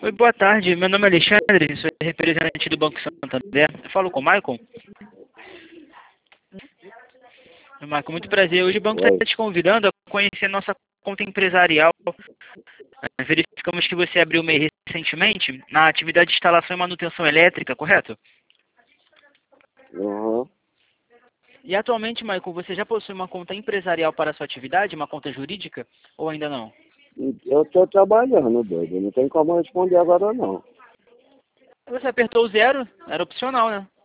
Oi, boa tarde. Meu nome é Alexandre, sou representante do Banco Santander. Eu falo com o Maicon. Maicon, muito prazer. Hoje o banco está Oi. te convidando a conhecer nossa conta empresarial. Verificamos que você abriu o MEI recentemente na atividade de instalação e manutenção elétrica, correto? Uhum. E atualmente, Maicon, você já possui uma conta empresarial para a sua atividade, uma conta jurídica, ou ainda não? Eu estou trabalhando, doido. Não tem como responder agora, não. Você apertou o zero, era opcional, né?